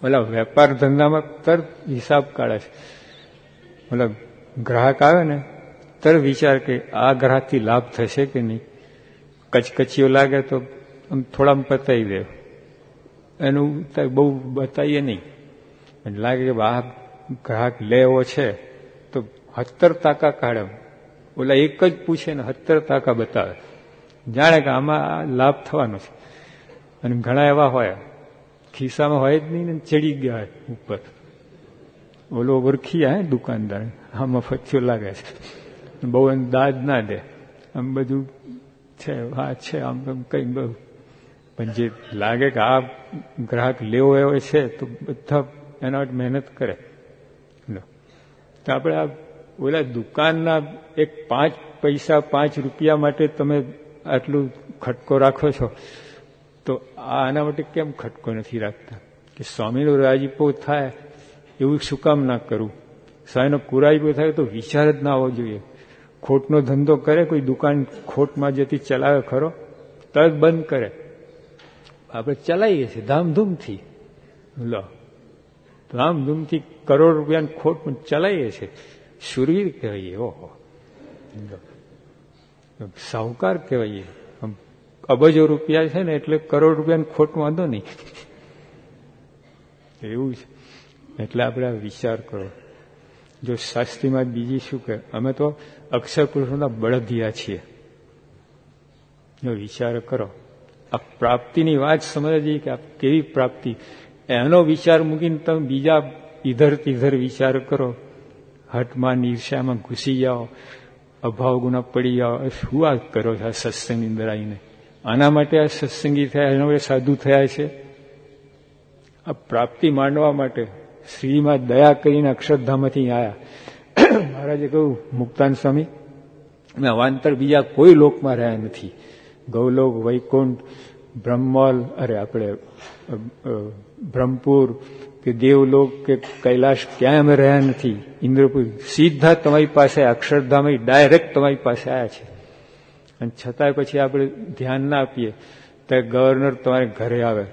ઓલા વેપાર ધંધામાં તરત હિસાબ કાઢે છે. ઓલા ગ્રાહક આવે ને તરત વિચાર કે આ ગ્રાહકથી લાભ થશે કે નહીં. કચકચીઓ લાગે તો આમ થોડામાં પતાવી દે, એનું બહુ બતાવીએ નહીં. લાગે કે આ ગ્રાહક લેવો છે તો 70% કાઢે. ઓલા એક જ પૂછે ને 70% બતાવે, જાણે કે આમાં લાભ થવાનો છે. અને ઘણા એવા હોય ખિસ્સામાં હોય જ નહીં ને ચડી ગયા હોય ઉપર. ઓલો ઓળખી જાય દુકાનદાર, આમાં ફચ્યો લાગે છે, બહુ દાદ ના દે, આમ બધું છે, હા છે, આમ કઈ બહુ. પણ જે લાગે કે આ ગ્રાહક લેવો એવો છે તો બધા એના માટે મહેનત કરે. તો આપણે આ ઓલા દુકાનના એક 5 પૈસા 5 રૂપિયા માટે તમે આટલું ખટકો રાખો છો, તો આના માટે કેમ ખટકો નથી રાખતા? કે સ્વામીનો રાજીપો થાય એવું શું કામ ના કરવું? સ્વામીનો પુરાજીપો થાય તો વિચાર જ ના આવવો જોઈએ. ખોટનો ધંધો કરે કોઈ, દુકાન ખોટમાં જતી ચલાવે ખરો, તરત બંધ કરે. આપણે ચલાવીએ છીએ ધામધૂમથી, લો ધામધૂમથી કરોડ રૂપિયાની ખોટ ચલાવીએ છીએ. શૂરવીર કહેવાય, ઓહો સાહુકાર કહેવાય. અબજો રૂપિયા છે ને એટલે કરોડ રૂપિયાની ખોટ વાંધો નહીં, એવું છે. એટલે આપણે વિચાર કરો. જો શાસ્ત્રીમાં બીજી શું કહે, અમે તો અક્ષર પુરુષોના બળદિયા છીએ. જો વિચાર કરો, આ પ્રાપ્તિની વાત સમજી કે આ કેવી પ્રાપ્તિ, એનો વિચાર મૂકીને તમે બીજા ઇધર તિધર વિચાર કરો, હટમાં ઈર્ષ્યામાં ઘૂસી જાઓ, અભાવ ગુના પડી જાઓ. શું આ કરો છો આ સત્સંગની અંદર આવીને? આના માટે આ સત્સંગી થયા, એના માટે સાધુ થયા છે. આ પ્રાપ્તિ માંડવા માટે શ્રીમાં દયા કરીને અક્ષરધામથી આવ્યા. મહારાજે કહ્યું, મુક્તાન સ્વામી, મેં અવાંતર બીજા કોઈ લોકમાં રહ્યા નથી. ગૌલોક, વૈકુંઠ, બ્રહ્મલ, આપણે બ્રહ્મપુર કે દેવલોક કે કૈલાશ ક્યાંય અમે રહ્યા નથી. ઇન્દ્રપુર સીધા તમારી પાસે અક્ષરધામ ડાયરેક્ટ તમારી પાસે આવ્યા છે. અને છતાંય પછી આપણે ધ્યાન ના આપીએ તો ગવર્નર તમારે ઘરે આવે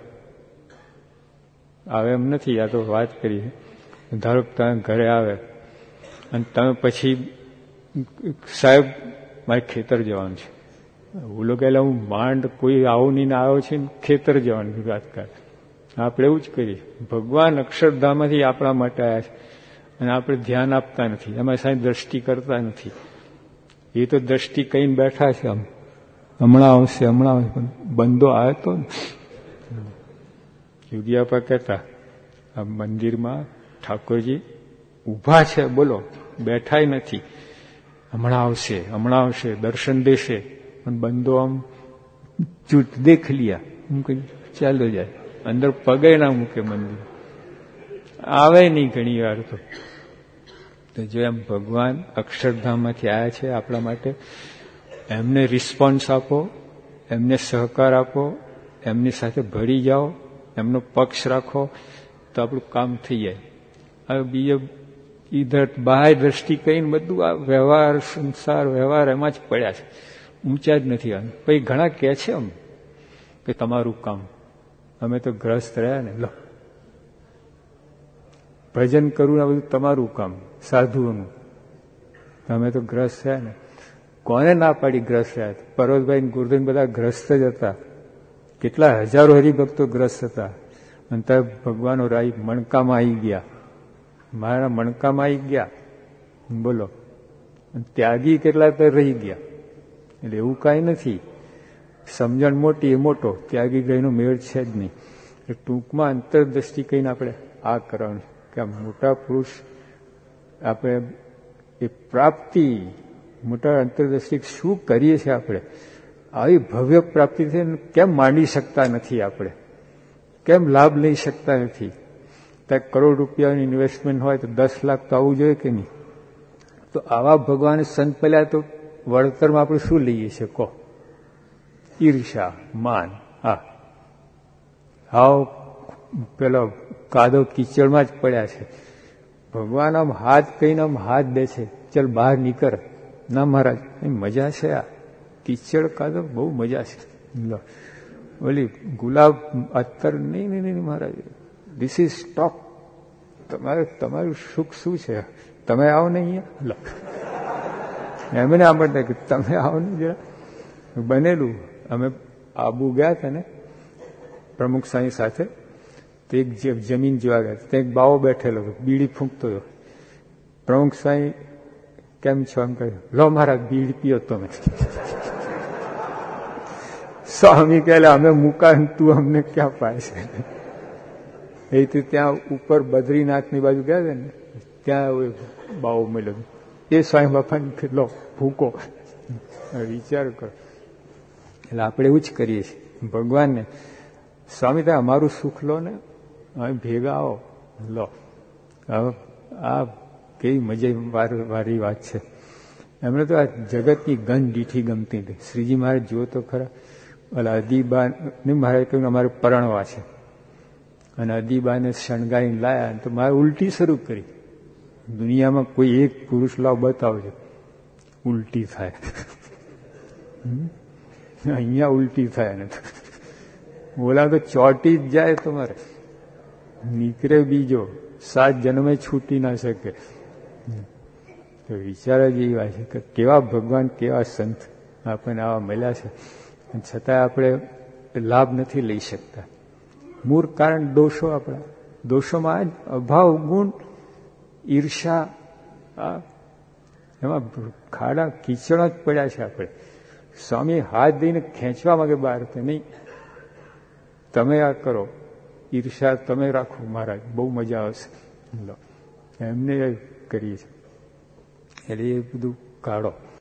એમ નથી. આ તો વાત કરીએ. ધારો કે તમે ઘરે આવે અને તમે પછી સાહેબ મારે ખેતર જવાનું છે, ઓલો કહેલા હું માંડ કોઈ આવું નહીં ને આવ્યો છે ને ખેતર જવાનું વાત કર. આપણે એવું જ કરીએ. ભગવાન અક્ષરધામથી આપણા માટે આવ્યા છે અને આપણે ધ્યાન આપતા નથી, એમાં સાહેબ દ્રષ્ટિ કરતા નથી. એ તો દ્રષ્ટિ કહીને બેઠા છે, આમ હમણાં આવશે હમણાં આવશે, પણ બંધો આવે તો યોગીયાપા કહેતા આ મંદિરમાં ઠાકોરજી ઊભા છે, બોલો બેઠાય નથી, હમણાં આવશે દર્શન દેશે, પણ બંધો આમ ચૂટ દેખ લિયા, હું કઈ ચાલો જાય, અંદર પગે ના મૂકે, મંદિર આવે નહીં ઘણી વાર. તો જો એમ ભગવાન અક્ષરધામમાંથી આવ્યા છે આપણા માટે, એમને રિસ્પોન્સ આપો, એમને સહકાર આપો, એમની સાથે ભળી જાઓ, એમનો પક્ષ રાખો તો આપણું કામ થઈ જાય. હવે બીજો ઈધર બાહ્ય દ્રષ્ટિ કહીને બધું આ વ્યવહાર, સંસાર વ્યવહાર એમાં જ પડ્યા છે, ઊંચા જ નથી આવે. પછી ઘણા કહે છે એમ કે તમારું કામ, અમે તો ગ્રસ્ત રહ્યા ને, લો ભજન કરવું ને બધું તમારું કામ, સાધુઓનું, તમે તો ગ્રસ્ત થયા ને. કોને ના પાડી ગ્રસ્ત થયા? પર્વતભાઈ ગુરુદેવ બધા ગ્રસ્ત જ હતા, કેટલા હજારો હરિભક્તો ગ્રસ્ત હતા. અને ત્યારે ભગવાનો રાઈ મણકામાં આવી ગયા, મારા મણકામાં આવી ગયા, બોલો. ત્યાગી કેટલા તો રહી ગયા. એટલે એવું કાંઈ નથી, સમજણ મોટી એ મોટો, ત્યાગી ગઈનો મેળ છે જ નહીં. ટૂંકમાં અંતરદ્રષ્ટિ કહીને આપણે આ કરવાનું કે આ મોટા પુરુષ આપણે એ પ્રાપ્તિ, મોટા અંતરદ્રષ્ટિ શું કરીએ છીએ આપણે, આવી ભવ્ય પ્રાપ્તિ છે કેમ માંડી શકતા નથી આપણે, કેમ લાભ લઈ શકતા નથી? ત્યાં કરોડ રૂપિયાની ઇન્વેસ્ટમેન્ટ હોય તો 10 લાખ તો આવવું જોઈએ કે નહીં? તો આવા ભગવાન સંત પહેલા તો વળતરમાં આપણે શું લઈએ છીએ કહો? ઈર્ષા, માન. હાવ પેલો કાદવ કીચડમાં જ પડ્યા છે. ભગવાન આમ હાથ કહીને આમ હાથ દે છે, ચલ બહાર નીકળ. ના મહારાજ, મજા છે આ કીચડ કાદવ, બહુ મજા છે. ઓલી ગુલાબ અત્તર નહીં મહારાજ, ધીસ ઇઝ સ્ટોપ. તમારું સુખ શું છે? તમે આવો ને અહીંયા એમને આપણને કે તમે આવો ને જરા. બનેલું. અમે આબુ ગયા હતા ને પ્રમુખ સાંઈ સાથે, તો એક જમીન જોવા ગયા, ત્યાં એક બાવો બેઠેલો હતો, બીડી ફૂંકતો હતો. પ્રમુખ સાંઈ કેમ છો એમ કહ્યું, લો મારા બીડી પીઓ તમે. સ્વામી કહે અમે મુકા તું અમને ક્યાં પાય છે. એ તો ત્યાં ઉપર બદ્રીનાથની બાજુ ગયા છે ને, ત્યાં બાવો મળ્યો. એ સ્વામી બાપાને લો ભૂકો. વિચાર કરો. એટલે આપણે એવું જ કરીએ છીએ ભગવાનને, સ્વામી ત્યાં અમારું સુખ લો ને, અમે ભેગા આવો લો. હવે આ કેવી મજા વાળી વાત છે. એમને તો આ જગતની ગંધ દીઠી ગમતી હતી. શ્રીજી મહારાજ જુઓ તો ખરા, ઓલા અદીબાને મહારાજ કહ્યું અમારે પરણવા છે, અને અદીબાને શણગારીને લાયા તો મારે ઉલટી શરૂ કરી. દુનિયામાં કોઈ એક પુરુષ લાવ બતાવજો, ઉલટી થાય. અહીંયા ઉલટી થાય ને ઓલા તો ચોટી જ જાય તમારે, નીકળે બીજો, 7 જન્મે છૂટી ના શકે. તો વિચાર જ એવી વાત છે કે કેવા ભગવાન, કેવા સંત આપણને આવા મળ્યા છે, છતાં આપણે લાભ નથી લઈ શકતા. મૂળ કારણ દોષો આપણા. દોષોમાં જ અભાવ, ગુણ, ઈર્ષા, એમાં ખાડા કીચડા જ પડ્યા છે આપણે. સ્વામી હાથ દઈને ખેંચવા માંગે બહાર, તો નહીં તમે આ કરો, ઈર્ષા તમે રાખો મહારાજ, બહુ મજા આવશે. એમને કરીએ છીએ. એટલે એ બધું કાઢો.